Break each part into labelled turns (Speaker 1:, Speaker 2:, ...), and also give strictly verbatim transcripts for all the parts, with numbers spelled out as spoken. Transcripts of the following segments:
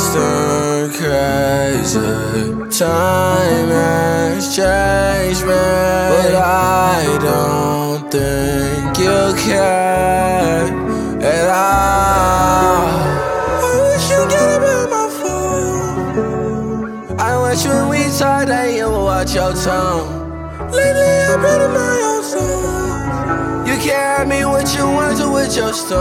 Speaker 1: lost and crazy. Time has changed me, but I don't think you care at all. I wish you get up my phone. I wish when we talk that you would watch your tone. Lately I've been in my own zone. You carry me with your words or with your stones.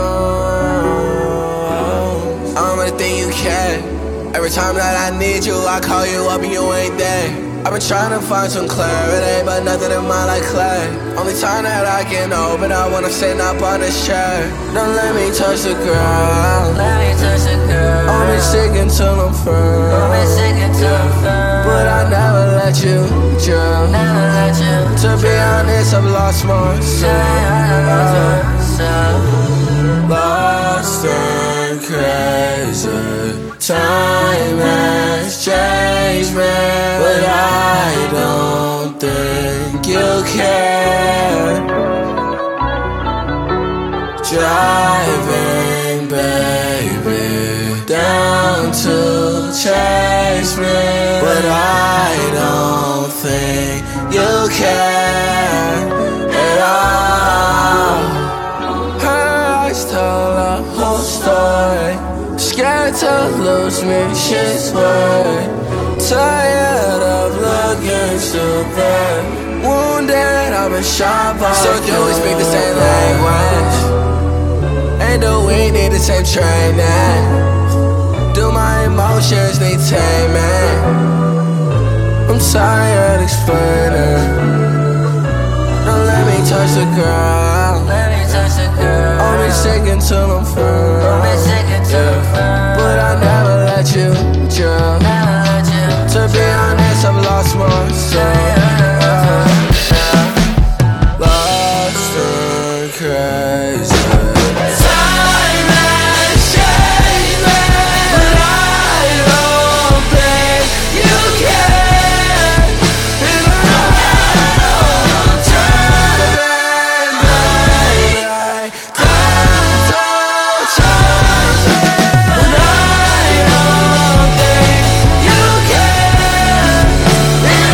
Speaker 1: Only thing you can. Every time that I need you, I call you up and you ain't there. I've been trying to find some clarity, but nothing in mine like clay. Only time that I can open up when I'm sitting up on this chair. Don't let me touch the ground.
Speaker 2: Let me touch the ground.
Speaker 1: I'll be sick until I'm firm.
Speaker 2: I'll be sick until I'm firm.
Speaker 1: But I never let you drown.
Speaker 2: Never let you.
Speaker 1: To be honest, I've lost myself. Lost and crazy. Time has changed me, but I don't think you care. Driving, baby, down to chase me, but I don't think you care at all. Her eyes tell a whole story. Scared to lose me, she's worried. Tired of looking stupid. Wounded, I've been shot by. So do we speak the same language? And do we need the same training? Do my emotions need taming? I'm tired explaining. Don't let me touch the ground.
Speaker 2: Let me touch the ground.
Speaker 1: I'll be sick until I'm firm.
Speaker 2: I'll be sick until I'm firm.
Speaker 1: But I never let you drown.
Speaker 2: Never let you.
Speaker 1: To be honest, I've lost myself. Lost and crazy. Time has changed me, but I don't think you care. And I don't turn back, time don't change me, but I don't think you care. And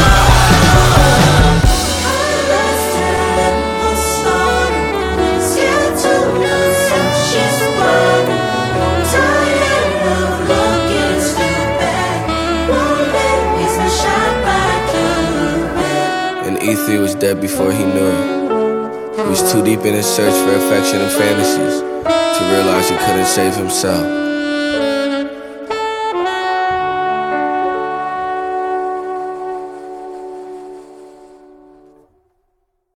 Speaker 1: And E three was dead before he knew it. He was too deep in his search for affection and fantasies to realize he couldn't save himself.